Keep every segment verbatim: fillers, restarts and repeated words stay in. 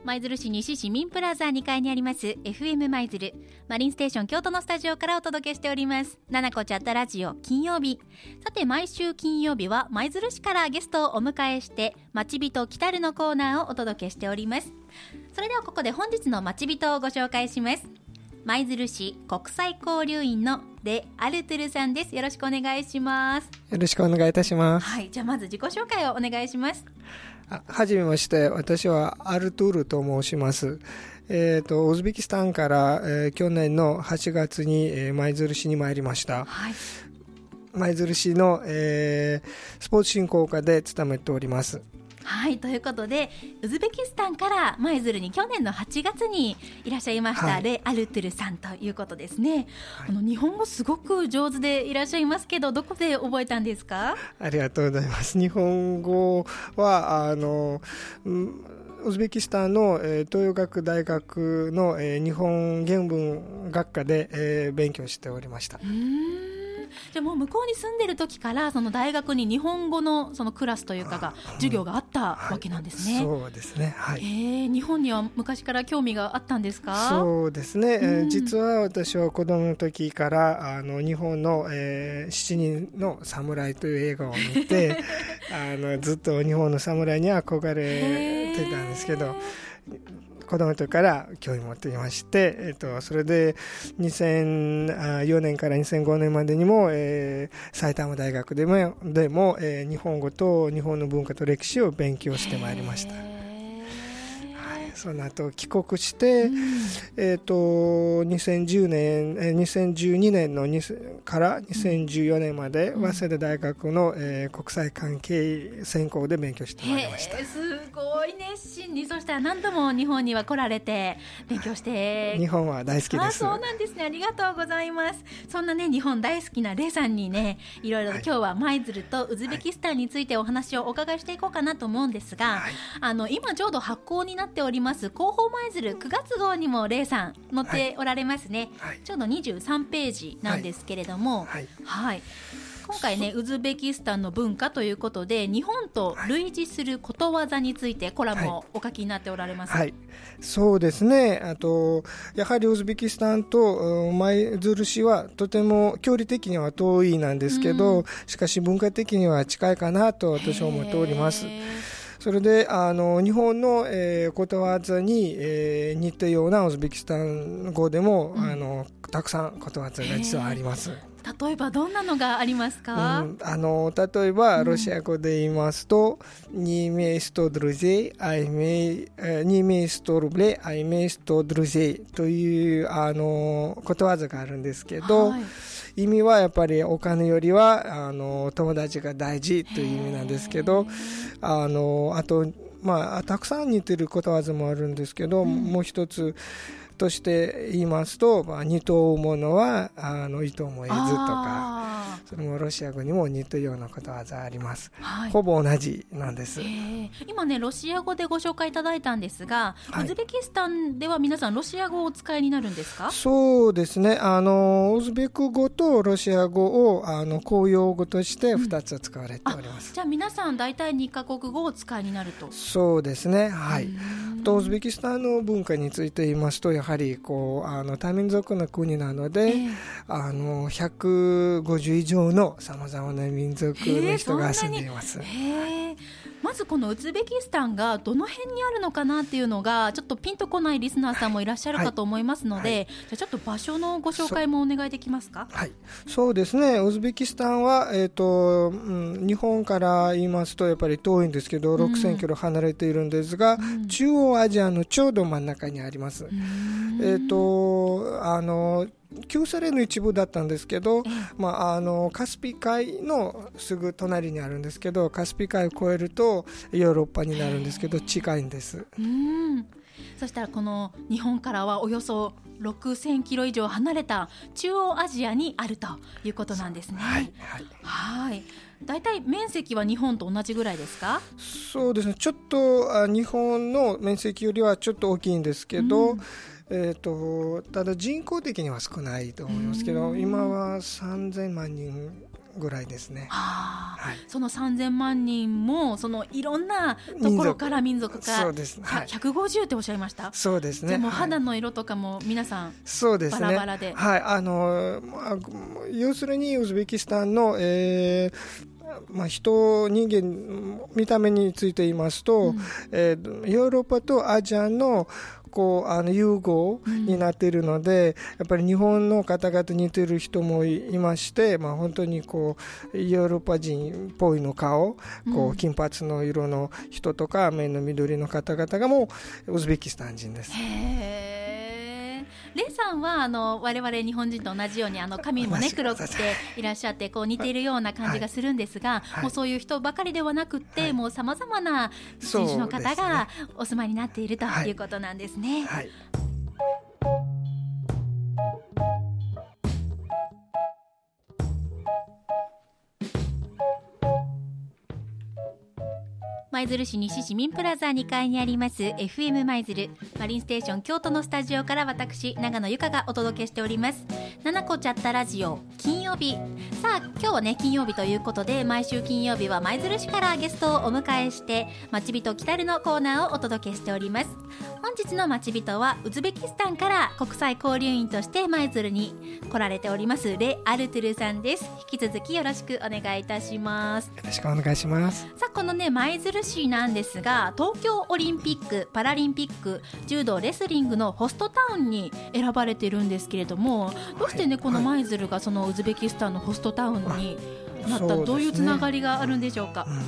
舞鶴市西市民プラザにかいにあります エフエム 舞鶴マリンステーション京都のスタジオからお届けしております、ななこチャットラジオ金曜日。さて、毎週金曜日は舞鶴市からゲストをお迎えして町人来たるのコーナーをお届けしております。それではここで本日の町人をご紹介します。舞鶴市国際交流員のレ・アルトゥルさんです。よろしくお願いします。 よろしくお願いいたします。 はい、じゃあまず自己紹介をお願いします。 あはじめまして、私はアルトゥールと申します。えっ、ー、と、ウズベキスタンから、えー、去年のはちがつに、えー、舞鶴市に参りました。はい、舞鶴市の、えー、スポーツ振興課で勤めております。 はい、ということでウズベキスタンから舞鶴に去年のはちがつにいらっしゃいました、はい、レ・アルトゥルさんということですね。はい、あの日本語すごく上手でいらっしゃいますけど、どこで覚えたんですか？ ありがとうございます。日本語はあのウズベキスタンの、えー、東洋学大学の、えー、日本原文学科で、えー、勉強しておりました。 うーん、じゃあもう向こうに住んでる時からその大学に日本語のそのクラスというかが授業があったわけなんですね。 はい、そうですね、はい。 えー、日本には昔から興味があったんですか？ そうですね、えー、実は私は子供の時からあの日本の、えー、しちにんの侍という映画を見てあのずっと日本の侍に憧れてたんですけど、子供の時から興味持っていまして、えっと、それでにせんよねんからにせんごねんまでにも、えー、埼玉大学でも、でも、えー、日本語と日本の文化と歴史を勉強してまいりました。その後帰国して、うん、えー、とにせんじゅうねん、えー、にせんじゅうにねんのにからにせんじゅうよねんまで、うん、早稲田大学の、えー、国際関係専攻で勉強してまいりました。 すごい熱心に、そしたら何度も日本には来られて勉強して日本は大好きです。 あ、そうなんですね、ありがとうございます。そんなね日本大好きなレイさんにね、いろいろと今日は舞鶴とウズベキスタンについてお話をお伺いしていこうかなと思うんですが、はい、あの今ちょうど発行になっております広報舞鶴くがつ号にもレイさん載っておられますね。はい、ちょうどにじゅうさんページなんですけれども、はいはい、今回ねウズベキスタンの文化ということで日本と類似することわざについてコラムをお書きになっておられます。 はいはい、そうですね。あとやはりウズベキスタンと舞鶴市はとても距離的には遠いなんですけど、うん、しかし文化的には近いかなと私は思っております。それであの日本の、えー、ことわざに、えー、似たようなウズベキスタン語でも、うん、あのたくさんことわざが実はあります。 例えばどんなのがありますか？ うん、あの例えばロシア語で言いますと、うん、にメストドルゼイアイメにメストルブレアイメストドルゼイというあのことわざがあるんですけど、はい、意味はやっぱりお金よりはあの友達が大事という意味なんですけど、あのあと、まあ、たくさん似てることわざもあるんですけど、うん、もう一つとして言いますと、まあ、二頭追うものはあの糸も得ずとか、それもロシア語にも似たようなことわざあります。はい、ほぼ同じなんです。 今ねロシア語でご紹介いただいたんですが、はい、ウズベキスタンでは皆さんロシア語をお使いになるんですか？ そうですね、あのウズベク語とロシア語をあの公用語としてふたつ使われております。 うん、じゃあ皆さん大体にカ国語をお使いになると。 そうですね、はい。とウズベキスタンの文化について言いますと、やはりこうあの多民族の国なので、えー、あのひゃくごじゅう以上のさまざまな民族の人が住んでいます。 えーえー、まずこのウズベキスタンがどの辺にあるのかなっていうのがちょっとピンとこないリスナーさんもいらっしゃるかと思いますので、はいはい、じゃあちょっと場所のご紹介もお願いできますか？ はい、そうですね。ウズベキスタンは、えーとうん、日本から言いますとやっぱり遠いんですけどろくせんキロ離れているんですが、うん、中央アジアのちょうど真ん中にあります。えーとあの旧ソ連の一部だったんですけど、まあ、あのカスピ海のすぐ隣にあるんですけど、カスピ海を越えるとヨーロッパになるんですけど近いんです。 うん、そしたらこの日本からはおよそろくせんキロ以上離れた中央アジアにあるということなんですね。はい、はいはい。だいたい面積は日本と同じぐらいですか？ そうですね、ちょっとあ日本の面積よりはちょっと大きいんですけど、うん、えー、とただ人口的には少ないと思いますけど、今はさんぜんまんにんぐらいですね。 はあ、はい、そのさんぜんまんにんもそのいろんなところから民族がそうです、はい、 ひゃくごじゅうっておっしゃいました。 そうですね。 でも肌の色とかも皆さんバラバラで、 そうですね、はい、あの要するにウズベキスタンの、えーまあ、人人間見た目について言いますと、うん、えー、ヨーロッパとアジアのこうあの融合になっているので、うん、やっぱり日本の方々に似ている人もいまして、まあ、本当にこうヨーロッパ人っぽいの顔、うん、こう金髪の色の人とか目の緑の方々がもうウズベキスタン人です。 へー。レイさんはあの我々日本人と同じようにあの髪も、ね、黒くていらっしゃってこう似ているような感じがするんですが、はい、もうそういう人ばかりではなくって、はい、もうさまざまな人種の方がお住まいになっているということなんですね。はいはい、舞鶴市西市民プラザにかいにあります エフエム 舞鶴マリンステーション京都のスタジオから私長野由香がお届けしておりますななこチャットラジオ金曜日。さあ今日はね金曜日ということで毎週金曜日は舞鶴市からゲストをお迎えしてまちびと来たるのコーナーをお届けしております。本日のまちびとはウズベキスタンから国際交流員として舞鶴に来られておりますレ・アルトゥルさんです。引き続きよろしくお願いいたします。 よろしくお願いします。 さあこのね舞鶴市なんですが東京オリンピックパラリンピック柔道レスリングのホストタウンに選ばれているんですけれども、どうしてね、はい、この舞鶴がそのウズベキスタンのホストタウンになった、どういうつながりがあるんでしょうか。 うん、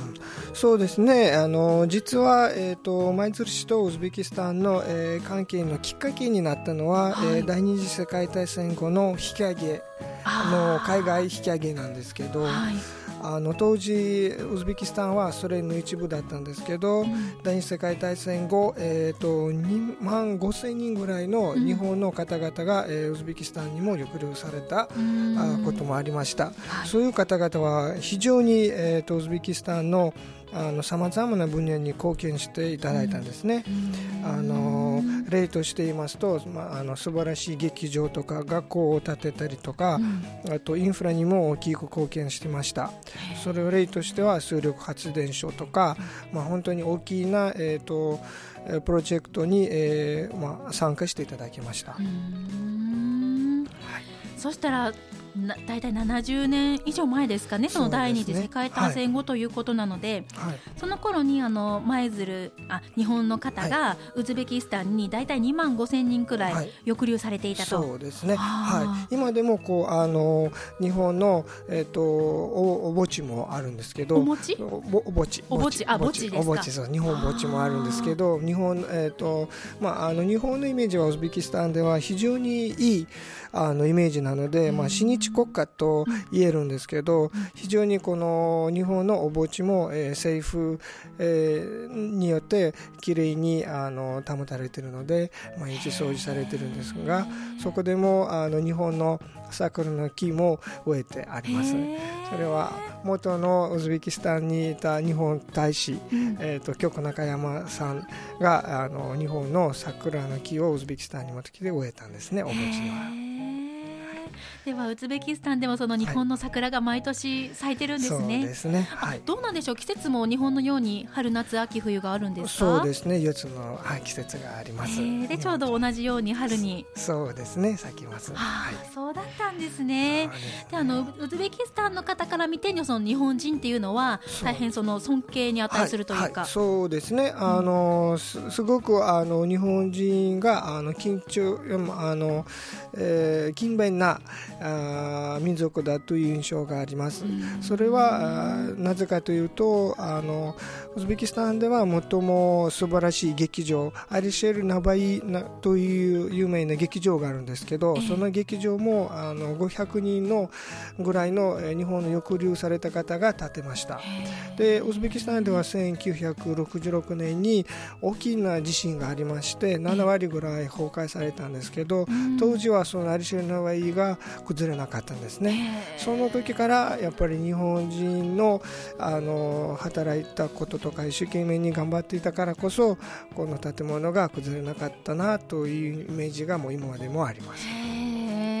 そうですね、あの実は、えーと、舞鶴市とウズベキスタンの、えー、関係のきっかけになったのは、はい、えー、第二次世界大戦後の引き上げの海外引き上げなんですけど、はい、あの当時ウズベキスタンはソ連の一部だったんですけど、うん、第二次世界大戦後、えー、とにまんごせんにんぐらいの日本の方々が、うん、えー、ウズベキスタンにも抑留された、うん、あこともありました。はい、そういう方々は非常に、えー、とウズベキスタンのさまざまな分野に貢献していただいたんですね。うん、あの例として言いますと、まあ、あの素晴らしい劇場とか学校を建てたりとか、うん、あとインフラにも大きく貢献してました。それを例としては水力発電所とか、まあ、本当に大きな、えー、とプロジェクトに、えーまあ、参加していただきました。うーん、はい、そしたらだいたいななじゅうねん以上前ですかね、その第二次世界大戦後ということなので、はい、その頃にあの舞鶴あ日本の方がウズベキスタンにだいたいにまんごせんにんくらい抑留されていたと。 はい、そうですね、はい、今でもこうあの日本の、えー、と お, お墓地もあるんですけど、 お餅おお墓地お墓地あ墓地ですか。 お墓地、そう、日本墓地もあるんですけど、日本、えーとまあ、あの日本のイメージはウズベキスタンでは非常にいいあのイメージなので、まあ、親日国家と言えるんですけど、非常にこの日本のお墓地も、えー、政府、えー、によってきれいにあの保たれているので毎日掃除されているんですが、そこでもあの日本の桜の木も植えてあります。それは元のウズベキスタンにいた日本大使、うん、えー、と京子中山さんがあの日本の桜の木をウズベキスタンに持ってきて植えたんですね、お墓地には。 ではウズベキスタンでもその日本の桜が毎年咲いてるんですね。はい、 そうですね、はい、 どうなんでしょう、季節も日本のように春夏秋冬があるんですか。 そうですね、よっつの、はい、季節があります。 でちょうど同じように春にそうですね咲きます。 はい、そうだったんですね。であのウズベキスタンの方から見てその日本人っていうのは大変その尊敬に値するというか、はいはい、 そうですね、あの、うん、す, すごくあの日本人があの緊張あの、えー、勤勉なあ民族だという印象があります。それはなぜかというと、あのウズベキスタンでは最も素晴らしい劇場アリシェル・ナバイという有名な劇場があるんですけど、その劇場もあのごひゃくにんのぐらいの日本の抑留された方が建てました。でウズベキスタンではせんきゅうひゃくろくじゅうろくねんに大きな地震がありましてななわりぐらい崩壊されたんですけど、当時はそのアリシェル・ナバイが崩れなかったんですね。その時からやっぱり日本人の、あの働いたこととか一生懸命に頑張っていたからこそこの建物が崩れなかったなというイメージがもう今までもあります。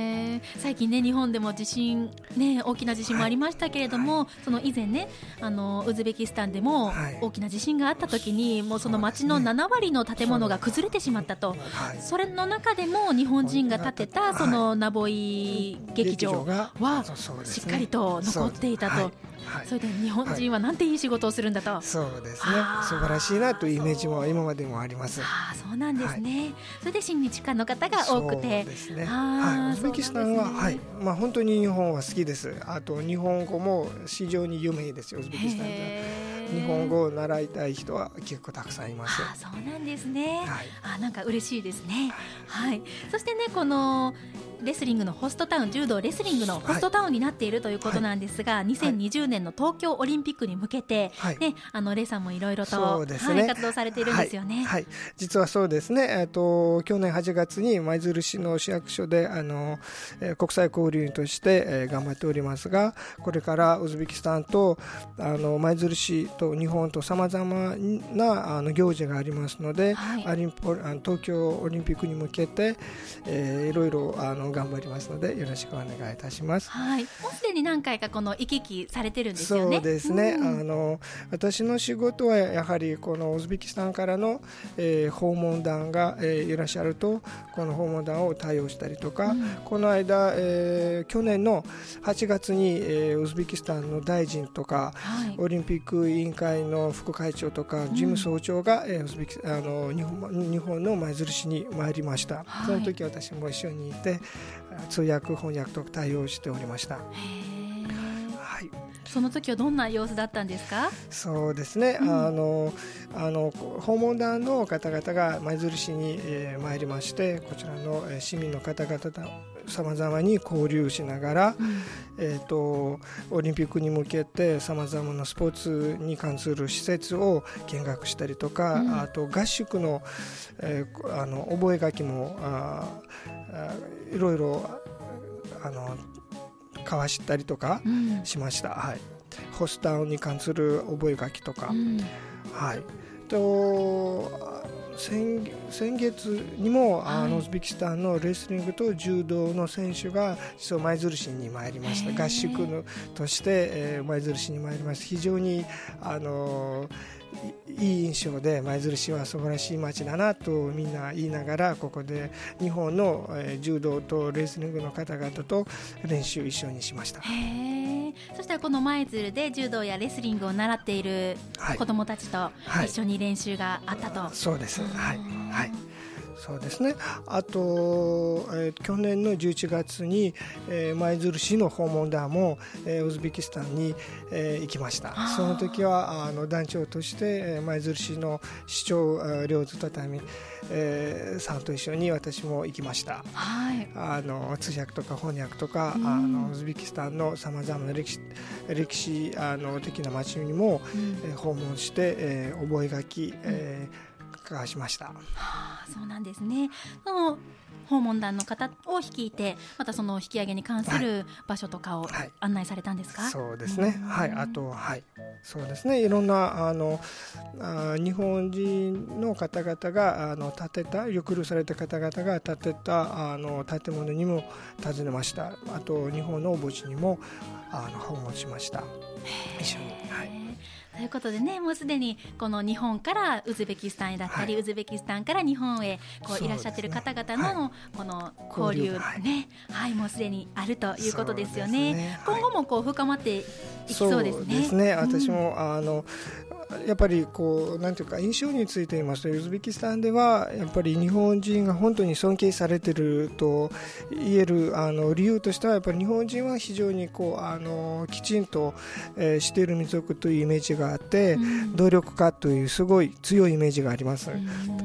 最近ね日本でも地震ね大きな地震もありましたけれども、はい、その以前ねあのウズベキスタンでも大きな地震があった時に、はい、もうその町のななわりの建物が崩れてしまったと、はい、それの中でも日本人が建てたそのナボイ劇場はしっかりと残っていたと。はい、それで日本人はなんていい仕事をするんだと、 はい、そうですね、素晴らしいなというイメージも今までもあります。 あそうなんですね、はい、それで親日家の方が多くて、 そうですね、はい、ウズベキスタンは、はいまあ、本当に日本は好きです。あと日本語も非常に有名ですよ、ウズベキスタンでは。日本語を習いたい人は結構たくさんいます。 あそうなんですね、はい、あなんか嬉しいですね、はい、そしてねこのレスリングのホストタウン、柔道レスリングのホストタウンになっているということなんですが、はい、にせんにじゅうねんの東京オリンピックに向けて、はいね、あのレイさんもいろいろと、ねはい、活動されているんですよね。 はいはい、実はそうですね、えっと、去年はちがつに舞鶴市の市役所であの、えー、国際交流員として、えー、頑張っておりますが、これからウズベキスタンとあの舞鶴市と日本とさまざまなあの行事がありますので、はい、アリンポあの東京オリンピックに向けて、えー、いろいろあの頑張りますのでよろしくお願いいたします。 はい、もうすでに何回かこの行き来されてるんですよね。 そうですね、うん、あの私の仕事はやはりこのウズベキスタンからの、えー、訪問団が、えー、いらっしゃるとこの訪問団を対応したりとか、うん、この間、えー、去年のはちがつに、えー、ウズベキスタンの大臣とか、はい、オリンピック委員会の副会長とか事務総長が、うんえー、ウズベキあの日本、日本の舞鶴市に参りました、はい、その時私も一緒にいて通訳翻訳と対応しておりました。へー、はい、 その時はどんな様子だったんですか？ そうですね、うん、あのあの訪問団の方々が舞鶴市に、えー、参りまして、こちらの、えー、市民の方々とさまざまに交流しながら、うんえー、とオリンピックに向けてさまざまなスポーツに関する施設を見学したりとか、うん、あと合宿の、えー、あの覚書もああいろいろあの交わしたりとかしました、うんはい、ホスタウンに関する覚書とか、うんはい、と 先, 先月にも、はい、あのウズベキスタンのレスリングと柔道の選手が実は舞鶴市に参りました。合宿のとして、えー、舞鶴市に参りました。非常にあのいい印象で舞鶴市は素晴らしい街だなとみんな言いながら、ここで日本の、えー、柔道とレスリングの方々と練習一緒にしました。 へー、そしたらこの舞鶴で柔道やレスリングを習っている子どもたちと一緒に練習があったと、はいはい、 そうです、はいはい、そうですね。あと、えー、去年のじゅういちがつに、えー、舞鶴市の訪問団も、えー、ウズベキスタンに、えー、行きました。その時はあの団長として、えー、舞鶴市の市長両津畳、えー、さんと一緒に私も行きました、はい、あの通訳とか翻訳とか、うん、あのウズベキスタンのさまざまな歴史、歴史あの的な街にも、うんえー、訪問して、えー、覚書き、えーしました。はあ、そうなんですね。その訪問団の方を率いてまたその引き上げに関する場所とかを案内されたんですか？ はいはい、そうですね、はい、あと、はい、そうですね、いろんなあのあ日本人の方々があの建てた抑留された方々が建てたあの建物にも訪ねました。あと日本の墓地にもあの訪問しました、一緒に、はい。 ということでね、もうすでにこの日本からウズベキスタンへだったり、はい、ウズベキスタンから日本へこういらっしゃっている方々のこの交流ね、はい、もうすでにあるということですよね。ね、今後もこう深まっていきそうですね。 そうですね、私も、うん、あのやっぱりこうなんていうか印象について言いますと、ウズベキスタンではやっぱり日本人が本当に尊敬されていると言えるあの理由としては、やっぱり日本人は非常にこうあのきちんと、えー、している民族というイメージがあって、うん、努力家というすごい強いイメージがあります。うん、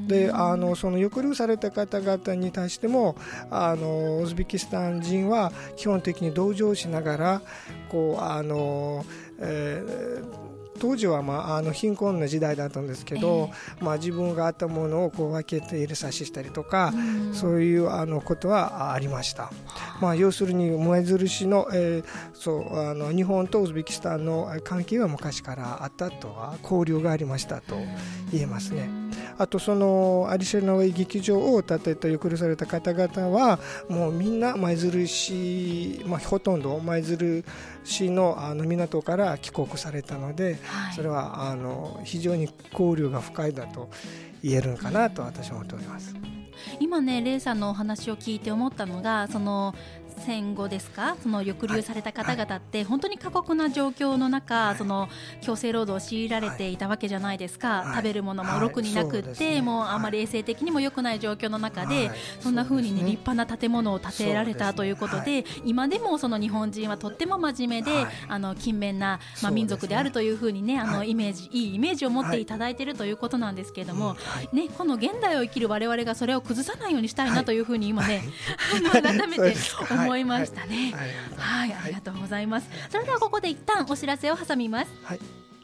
であのその抑留された方々に対してもあのウズベキスタン人は基本的に同情しながらこうあの、えー当時は、まあ、あの貧困な時代だったんですけど、えーまあ、自分があったものをこう分けて入れさせしたりとか、うん、そういうあのことはありました。まあ、要するに舞鶴市の、えー、そうあの日本とウズベキスタンの関係は昔からあったとは交流がありましたと言えますね。 あとそのアディショナルウェイ劇場を建てたゆくりされた方々はもうみんな舞鶴市、まあ、ほとんど舞鶴市 の, あの港から帰国されたので、はい、それはあの非常に交流が深いだと言えるのかなと私は思っております。 今ねレイさんのお話を聞いて思ったのが、その戦後ですか、その抑留された方々って本当に過酷な状況の中、はい、その強制労働を強いられていたわけじゃないですか、はい、食べるものもろくになくって、はい、もうあまり衛生的にも良くない状況の中で、はい、そんな風に、ね、立派な建物を建てられたということで、はい、今でもその日本人はとっても真面目で、はい、あの勤勉な、まあ、民族であるという風にね、あのイメージ、いいイメージを持っていただいているということなんですけれども、はいね、この現代を生きる我々がそれを崩さないようにしたいなという風に今ね、はい、改めて思いましたね。はい、はい、ありがとうございます。それではここで一旦お知らせを挟みます。はい、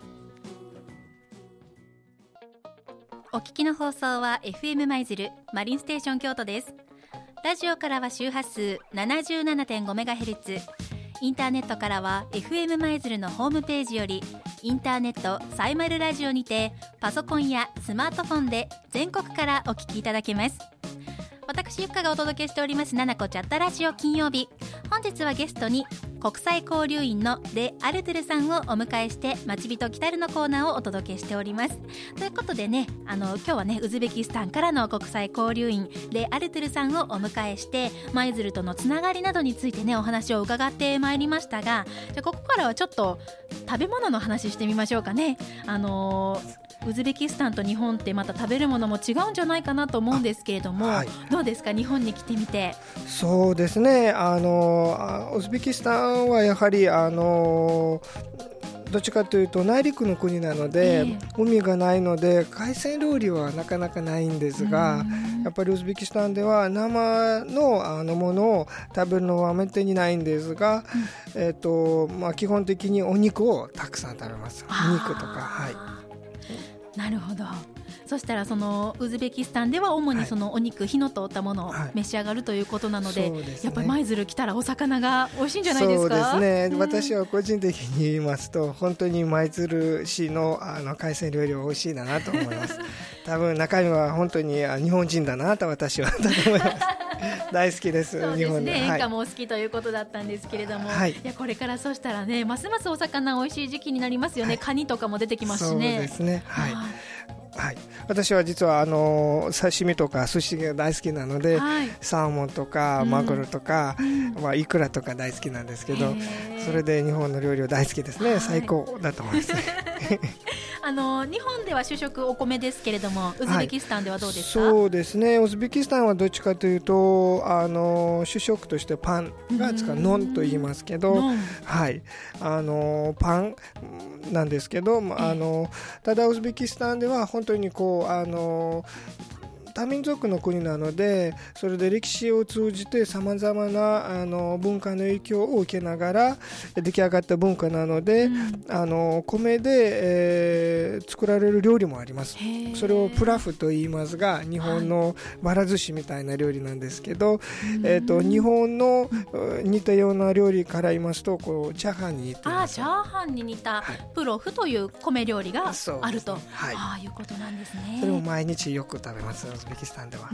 お聞きの放送は エフエム 舞鶴マリンステーション京都です。ラジオからは周波数 ななじゅうななてんごメガヘルツ、インターネットからは エフエム 舞鶴のホームページよりインターネットサイマルラジオにてパソコンやスマートフォンで全国からお聞きいただけます。私ゆっかがお届けしておりますななこチャットラジオ金曜日、本日はゲストに国際交流員のレ・アルトゥルさんをお迎えして町人来たるのコーナーをお届けしております。ということでね、あの今日はねウズベキスタンからの国際交流員レ・アルトゥルさんをお迎えして舞鶴とのつながりなどについてねお話を伺ってまいりましたが、じゃあここからはちょっと食べ物の話してみましょうかね。あのーウズベキスタンと日本ってまた食べるものも違うんじゃないかなと思うんですけれども、はい、どうですか日本に来てみて。 そうですね、あのウズベキスタンはやはりあのどっちかというと内陸の国なので、えー、海がないので海鮮料理はなかなかないんですが、やっぱりウズベキスタンでは生 の, あのものを食べるのはめったにないんですが、うん、えーとまあ、基本的にお肉をたくさん食べます。お肉とか、はい、 なるほど。そしたらそのウズベキスタンでは主にそのお肉、はい、火の通ったものを召し上がるということなので、はい、やっぱり舞鶴来たらお魚が美味しいんじゃないですか。 そうですね、うん、私は個人的に言いますと本当に舞鶴市 の, あの海鮮料理は美味しいだなと思います多分中身は本当に日本人だなと私は思います大好きです。 そうですね、 日本で演歌もお好きということだったんですけれども、はい、いやこれからそうしたらねますますお魚美味しい時期になりますよね、はい、カニとかも出てきますしね。 そうですね、はいはい、私は実はあの刺身とか寿司が大好きなので、はい、サーモンとかマグロとか、うんまあ、イクラとか大好きなんですけど、それで日本の料理は大好きですね、はい、最高だと思いますねあの日本では主食お米ですけれどもウズベキスタンではどうですか。 はい、そうですね、ウズベキスタンはどっちかというとあの主食としてパンが使うノンと言いますけど、はい、あのパンなんですけど、あのただウズベキスタンでは本当にこうあの多民族の国なので、それで歴史を通じてさまざまなあの文化の影響を受けながら出来上がった文化なので、うん、あの米で、えー、作られる料理もあります。それをプラフと言いますが、日本のばら寿司みたいな料理なんですけど、はいえー、と日本の似たような料理から言いますとこうチャーハンに似ています。 あ、チャーハンに似たプロフという米料理があると、 はい、 ああいうことなんですね。 それも毎日よく食べます。ウズベキスタンでは。 うん、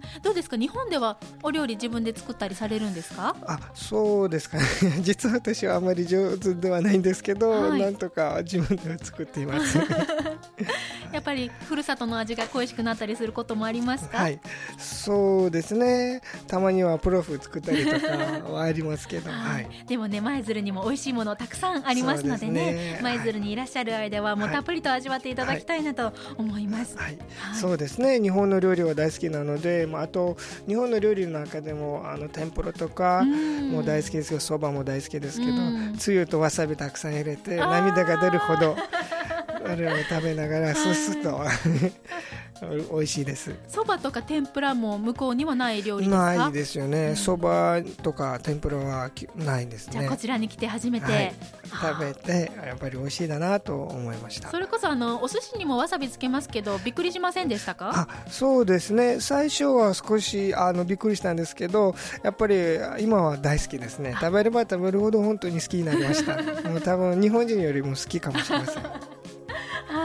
どうですか日本ではお料理自分で作ったりされるんですか。 あ、そうですかね実は私はあまり上手ではないんですけど、はい、なんとか自分では作っていますやっぱりふるさとの味が恋しくなったりすることもありますか。 はい、そうですね、たまにはプロフ作ったりとかはありますけど、はい、 でもね舞鶴にも美味しいものたくさんありますのでね、舞鶴にいらっしゃる間はもうたっぷりと味わっていただきたいなと思います。 はいはいはい、そうですね、日本の料理は大好きなので、まあ、あと日本の料理の中でもあの天ぷらとかも大好きですけど、そばも大好きですけど、つゆとわさびたくさん入れて涙が出るほどあれを食べながらススと美味しいです。 そばとか天ぷらも向こうにはない料理ですか。 ないですよね、そば、うん、とか天ぷらはないですね。 じゃあこちらに来て初めて、 はい、食べてやっぱり美味しいだなと思いました。 それこそあのお寿司にもわさびつけますけどびっくりしませんでしたか。 あ、そうですね、最初は少しあのびっくりしたんですけど、やっぱり今は大好きですね。食べれば食べるほど本当に好きになりましたもう多分日本人よりも好きかもしれませんはい、あり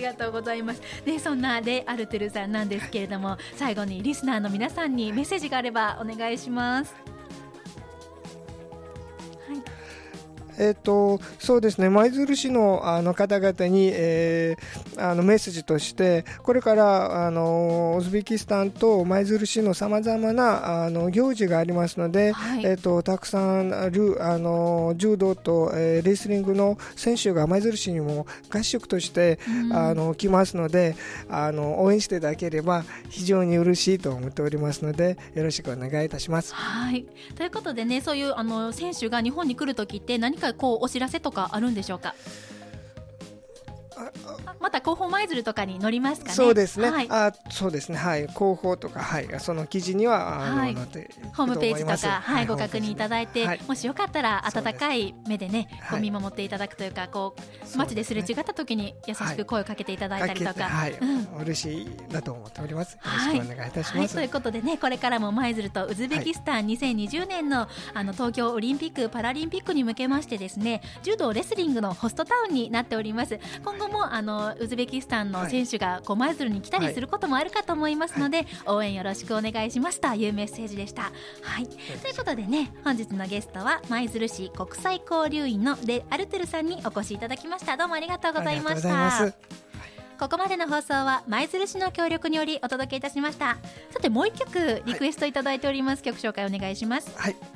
がとうございます。でそんなレ・アルトゥルさんなんですけれども、最後にリスナーの皆さんにメッセージがあればお願いします。 えー、とそうですね、舞鶴市の、あの方々に、えー、あのメッセージとして、これからあのウズベキスタンと舞鶴市のさまざまなあの行事がありますので、はい、えー、とたくさんあるあの柔道と、えー、レスリングの選手が舞鶴市にも合宿として、うん、あの来ますので、あの応援していただければ非常に嬉しいと思っておりますので、よろしくお願いいたします。 はい、ということでね、そういうあの選手が日本に来るときって何かこうお知らせとかあるんでしょうか。また広報舞鶴とかに載りますかね。 そうですね、 はい、 あそうですね、はい、広報とか、はい、その記事には、はい、 ホームページとか、はい、ご確認いただいて、はい、もしよかったら温かい目でね、こう見守っていただくというか、こう街ですれ違った時に優しく声をかけていただいたりとか、 はいはい、うん、嬉しいだと思っております。よろしくお願いいたします。はいはい、 ということでね、これからも舞鶴とウズベキスタンにせんにじゅうねん の, あの東京オリンピック・パラリンピックに向けましてですね、柔道レスリングのホストタウンになっております。今後もあのウズベキスタンの選手がこう舞鶴に来たりすることもあるかと思いますので、はい、応援よろしくお願いしますというメッセージでした。はい、ということでね、本日のゲストは舞鶴市国際交流員のレ・アルトゥルさんにお越しいただきました。どうもありがとうございました。ここまでの放送は舞鶴市の協力によりお届けいたしました。さてもう一曲リクエストいただいております。はい、曲紹介お願いします。 はい、